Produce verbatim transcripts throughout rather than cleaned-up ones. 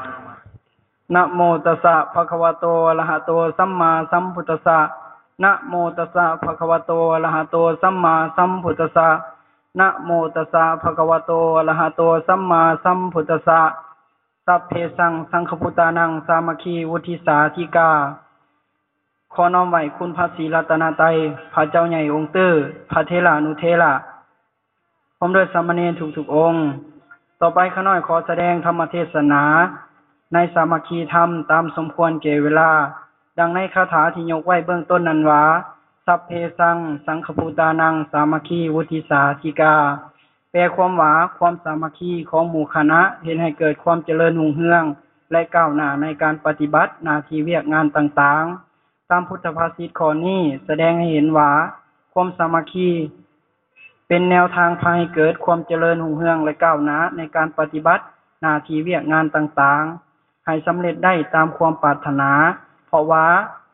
นะโมตัสสะภะคะวะโตอะระหะโตสัมมาสัมพุทธัสสะนะโมตัสสะภะคะวะโตอะระหะโตสัมมาสัมพุทธัสสะนะโมตัสสะภะคะวะโตอะระหะโตสัมมาสัมพุทธัสสะสัพเพสังสังฆพุทธานังสามัคคีวุฒิสาธิกาขอน้อมไหวคุณพระศรีรัตนตรัยพระเจ้าใหญ่องค์ตื้อพระเทระนุเทระพร้อมด้วยสามเณรทุกๆองค์ต่อไปข้าน้อยขอแสดงธรรมเทศนาในสามัคคีธรรมตามสมควรแก่เวลาดังในคาถาที่ยกไว้เบื้องต้นนั้นว่าสัพเพสังสังฆพุทธานังสามัคคีวุฒิสาธิกาแปลความว่าความสามัคคีของหมู่คณะเห็นให้เกิดความเจริญรุ่งเรืองและก้าวหน้าในการปฏิบัติหน้าที่เวียกงานต่างๆตามพุทธภาษิตข้อนี้แสดงให้เห็นว่าความสามัคคีเป็นแนวทางพาให้เกิดความเจริญรุ่งเรืองและก้าวหน้าในการปฏิบัติหน้าที่เวียกงานต่างๆให้สำเร็จได้ตามความปรารถนาเพราะว่า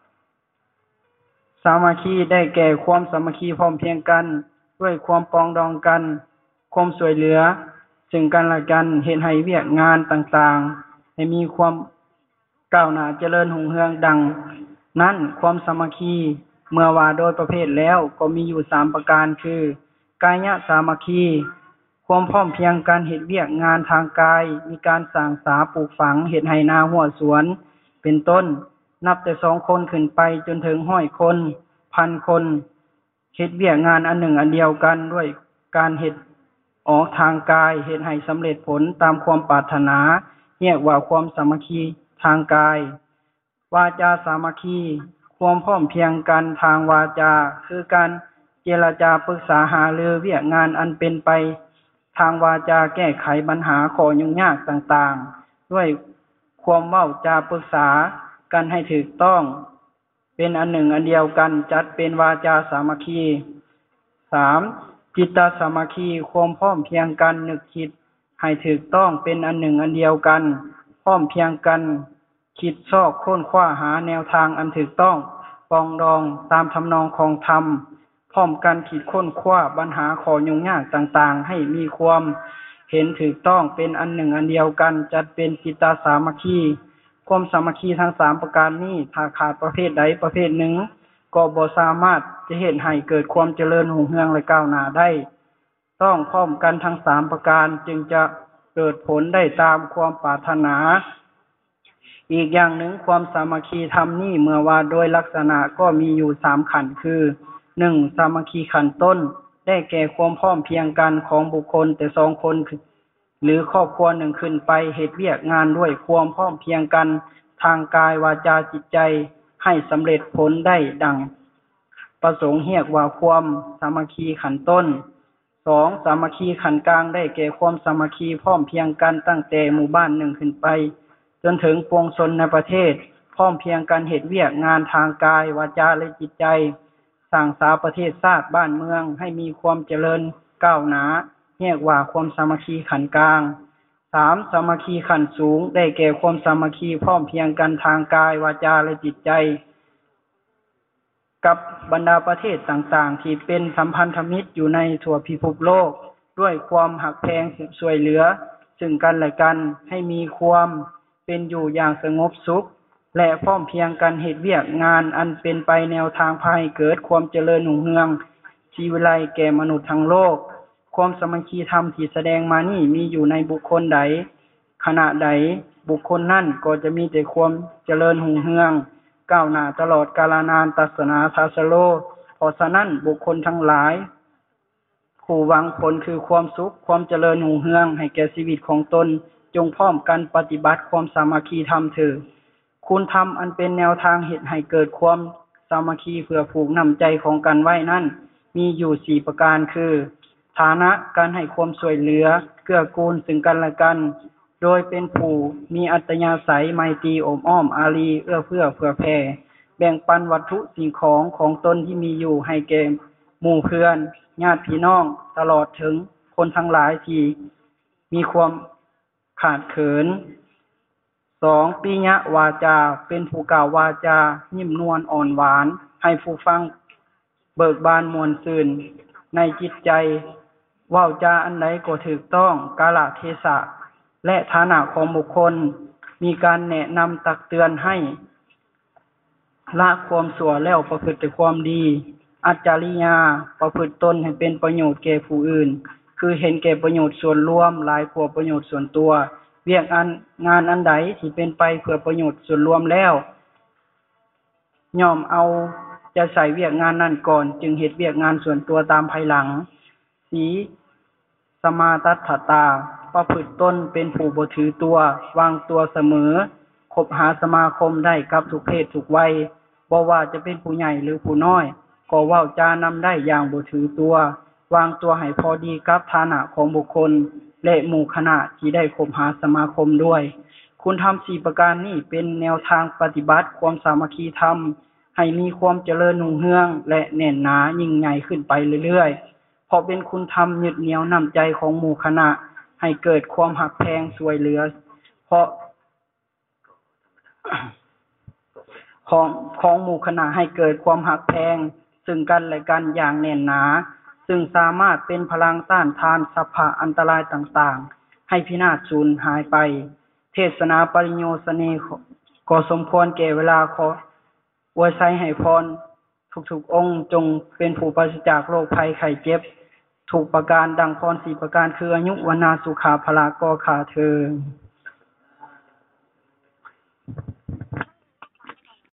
สามัคคีได้แก่ความสามัคคีพร้อมเพรียงกันด้วยความปรองดองกันความช่วยเหลือซึ่งกันและกันเฮ็ดให้เวียกงานต่างๆให้มีความก้าวหน้าเจริญรุ่งเรืองดังนั้นความสามัคคีเมื่อว่าโดยประเภทแล้วก็มีอยู่สามประการคือกายสามัคคีความพร้อมเพรียงกันเฮ็ดเวียกงานทางกายมีการสร้างสาปลูกฝังเฮ็ดให้นาหัวสวนเป็นต้นนับแต่สองคนขึ้นไปจนถึงร้อยคนพันคนเฮ็ดเวียกงานอันหนึ่งอันเดียวกันด้วยการเฮ็ดออกทางกายเฮ็ดให้สำเร็จผลตามความปรารถนาเรียกว่าความสามัคคีทางกายวาจาสามัคคีความพร้อมเพรียงกันทางวาจาคือการเจรจาปรึกษาหารือเวียกงานอันเป็นไปทางวาจาแก้ไขปัญหาข้อยุ่งยากต่างๆด้วยความเว้าจาปรึกษากันให้ถูกต้องเป็นอันหนึ่งอันเดียวกันจัดเป็นวาจาสามัคคีสามจิตตสามัคคีความพร้อมเพรียงกันนึกคิดให้ถูกต้องเป็นอันหนึ่งอันเดียวกันพร้อมเพรียงกันคิดซอกค้นคว้าหาแนวทางอันถูกต้องปรองดองตามทำนองของธรรมพร้อมกันคิดค้นคว้าปัญหาข้อยุ่งยากต่างๆให้มีความเห็นถูกต้องเป็นอันหนึ่งอันเดียวกันจัดเป็นจิตตสามัคคีความสามัคคีทั้งสามประการนี้ถ้าขาดประเภทใดประเภทหนึ่งก็บ่สามารถจะเฮ็ดให้เกิดความเจริญรุ่งเรืองและก้าวหน้าได้ต้องพร้อมกันทั้งสามประการจึงจะเกิดผลได้ตามความปรารถนาอีกอย่างหนึ่งความสามัคคีธรรมนี้เมื่อว่าโดยลักษณะก็มีอยู่สามขั้นคือหนึ่งสามัคคีขั้นต้นได้แก่ความพร้อมเพรียงกันของบุคคลแต่สองคนหรือครอบครัวหนึ่งขึ้นไปเฮ็ดเวียกงานด้วยความพร้อมเพรียงกันทางกายวาจาจิตใจให้สำเร็จผลได้ดังประสงค์เรียกว่าความสามัคคีขั้นต้นสองสามัคคีขั้นกลางได้แก่ความสามัคคีพร้อมเพรียงกันตั้งแต่หมู่บ้านหนึ่งขึ้นไปจนถึงปวงชนในประเทศพร้อมเพรียงกันเฮ็ดเวียกงานทางกายวาจาและจิตใจสร้างสาประเทศชาติบ้านเมืองให้มีความเจริญก้าวหน้าเรียกว่าความสามัคคีขั้นกลางสามสามัคคีขั้นสูงได้แก่ความสามัคคีพร้อมเพรียงกันทางกายวาจาและจิตใจกับบรรดาประเทศต่างๆที่เป็นสัมพันธมิตรอยู่ในทั่วพิภพโลกด้วยความหักแพงช่วยเหลือซึ่งกันและกันให้มีความเป็นอยู่อย่างสงบสุขและพร้อมเพรียงกันเฮ็ดเวียกงานอันเป็นไปแนวทางพาให้เกิดความเจริญรุ่งเรืองชีวิไลแก่มนุษย์ทั้งโลกความสามัคคีธรรมที่แสดงมานี่มีอยู่ในบุคคลใดขณะใดบุคคลนั้นก็จะมีแต่ความเจริญรุ่งเรืองก้าวหน้าตลอดกาลนานตัสนาทาสโลเพราะฉะนั้นบุคคลทั้งหลายผู้หวังผลคือความสุขความเจริญรุ่งเรืองให้แก่ชีวิตของตนจงพร้อมกันปฏิบัติความสามัคคีธรรมเถิดคุณธรรมอันเป็นแนวทางเฮ็ดให้เกิดความสามัคคีเพื่อผูกน้ำใจของกันไว้นั้นมีอยู่สี่ประการคือฐานะการให้ความช่วยเหลือเกื้อกูลซึ่งกันและกันโดยเป็นผู้มีอัตยาศัยไมตรีโอมอ้อมอารีเอื้อเฟื้อเผื่อแผ่แบ่งปันวัตถุสิ่งของของตนที่มีอยู่ให้แก่หมู่เพื่อนญาติพี่น้องตลอดถึงคนทั้งหลายที่มีความขาดเขินสองปิยะวาจาเป็นผู้กล่าววาจานิ่มนวลอ่อนหวานให้ผู้ฟังเบิกบานม่วนชื่นในจิตใจเว้าจาอันใดก็ถูกต้องกาลเทศะและฐานะของบุคคลมีการแนะนำตักเตือนให้ละความชั่วแล้วประพฤติแต่ความดีอัจฉริยะประพฤติตนให้เป็นประโยชน์แก่ผู้อื่นคือเห็นแก่ประโยชน์ส่วนรวมหลายกว่าประโยชน์ส่วนตัวเวียกอันงานอันใดที่เป็นไปเพื่อประโยชน์ส่วนรวมแล้วย่อมเอาจะใส่เวียกงานนั้นก่อนจึงเฮ็ดเวียกงานส่วนตัวตามภายหลังสีสมาตัฏฐตาประพฤติตนเป็นผู้บ่ถือตัววางตัวเสมอคบหาสมาคมได้กับทุกเพศทุกวัยบ่ว่าจะเป็นผู้ใหญ่หรือผู้น้อยก็เว้าจานำได้อย่างบ่ถือตัววางตัวให้พอดีกับฐานะของบุคคลและหมู่คณะที่ได้คบหาสมาคมด้วยคุณธรรมสี่ประการนี้เป็นแนวทางปฏิบัติความสามัคคีธรรมให้มีความเจริญรุ่งเรืองและแน่นหนายิ่งใหญ่ขึ้นไปเรื่อยๆเพราะเป็นคุณธรรมยึดเหนี่ยวน้ำใจของหมู่คณะให้เกิดความหักแพงช่วยเหลือเพราะของของหมู่คณะให้เกิดความหักแพงซึ่งกันและกันอย่างแน่นหนาซึ่งสามารถเป็นพลังต้านทานสภาพอันตรายต่างๆให้พินาศสูญหายไปเทศนาปริโยสเนก็สมควรแก่เวลาขออวยไซให้พรทุกๆองค์จงเป็นผู้ปราศจากโรคภัยไข้เจ็บทุกประการดังพรสี่ประการคืออายุวนาสุขาภละก็ขาเทอญ